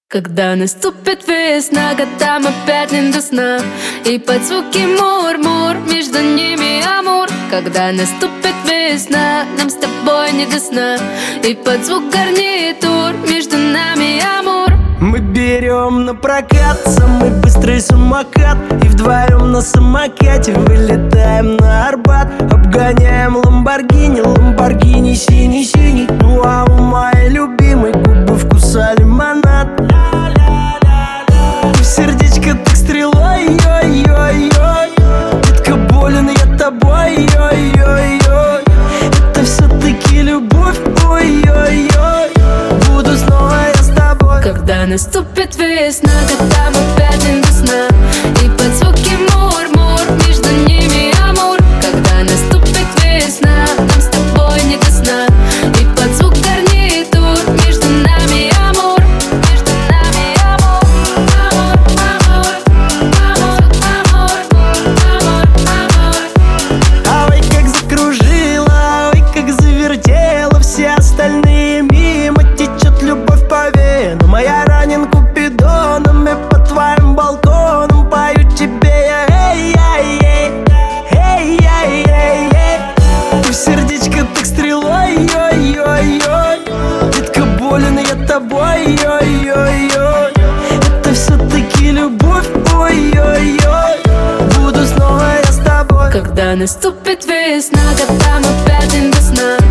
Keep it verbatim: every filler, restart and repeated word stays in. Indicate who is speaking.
Speaker 1: Когда наступит весна, годам опять не до сна, и под звуки мур-мур, между ними амур. Когда наступит весна, нам с тобой не до сна, и под звук гарнитур, между нами амур.
Speaker 2: Мы берем на прокат самый быстрый самокат, и вдвоем на самокате вылетаем на Арбат. Обгоняем Ламборгини, Ламборгини синий-синий. Ну а у моей любимой губы вкуса лимонад. В сердечко так стрелой, ой-ой-ой. Детка, болен я тобой, ой-ой-ой. Это все-таки любовь, ой-ой-ой. Буду снова я с тобой.
Speaker 1: Когда наступит весна, годам опять не до сна, и под звуки мур-мур, между ними амур. Когда наступит весна, нам с тобой не до сна, и под звук гарнитур, между нами амур. Между нами амур. Амур, амур, амур, амур, амур.
Speaker 2: А ой, как закружила, ой, как завертела, все остальные мимо, течет любовь по венам. А я ранен купидоном, и по твоим балконам пою тебе я, эй, эй, эй, эй, эй, эй, эй. Ты в сердечко так стрелой, ой-ой-ой. Детка, болен я тобой, ой-ой-ой. Это все-таки любовь, ой-ой-ой. Буду снова я с тобой.
Speaker 1: Когда наступит весна, годам опять не до сна,